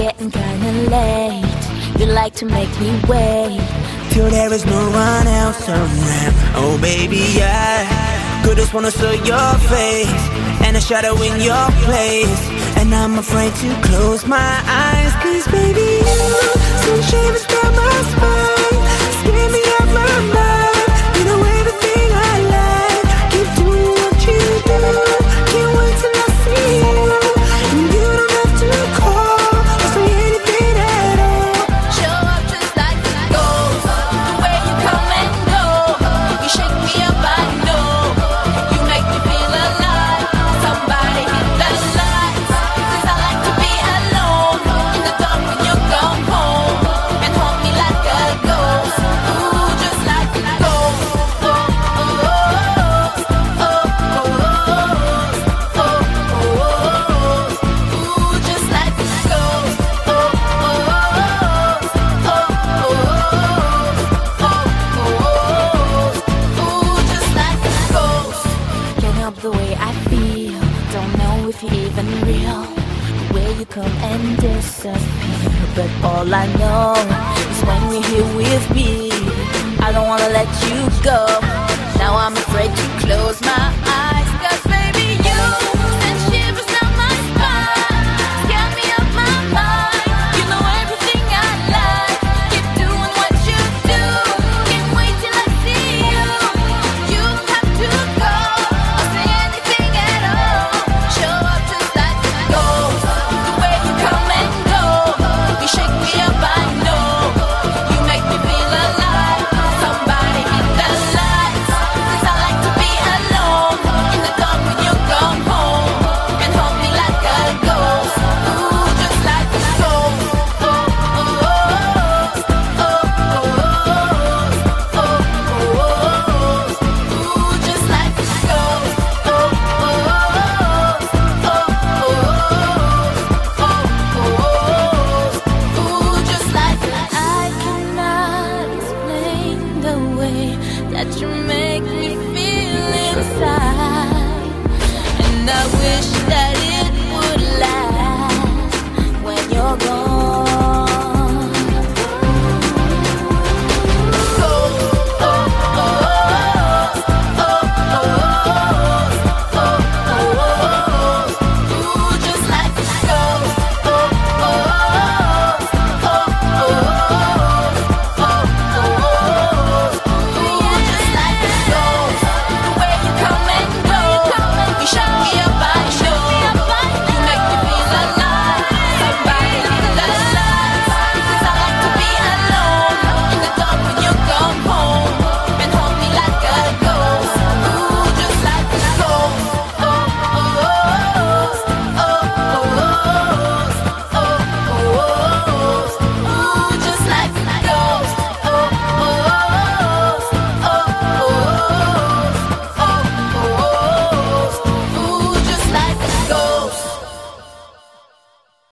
getting kinda late. You like to make me wait till there is no one else around. Oh baby, I could just wanna see your face and a shadow in your place, and I'm afraid to close my eyes. Cause baby, you send shivers down my spine, scare me out my mind. You know everything I like, keep doing what you do. Can't wait till I see you, and you don't have to call or say anything at all. Show up just like a ghost, the way you come and go. You shake me up, I know. You make me feel alive. Somebody hit the lights, cause I like to be alone in the dark when you come home, and hold me like a ghost. Ooh, just like a ghost. Oh, oh, oh, oh, oh, oh, oh, oh. Ooh, just like a ghost. Oh, oh, oh, oh, oh, oh, ooh, just like a ghost. Can't help the way I feel, don't know if you're even real. The way you come and disappear, but all I know is when you're here with me, I don't wanna let you go. Now I'm afraid to close my eyes, cause baby you send shivers down my spine, scare me up my mind. You know everything I like, keep doing what you do. Can't wait till I see you, you don't have to go or say anything at all. Show up just like a ghost, the way you come and go. You shake me up, I know. You make me feel alive. Somebody hit the lights, cause I like to be alone in the dark when you come home, and hold me like a ghost. Ooh, just like a ghost. Oh, oh, oh, oh, oh, oh, oh, oh. Ooh, just like a ghost. Oh, oh, oh, oh, oh, oh, ooh, just like I cannot explain the way that you make me feel inside, and I wish that it would last when you're gone.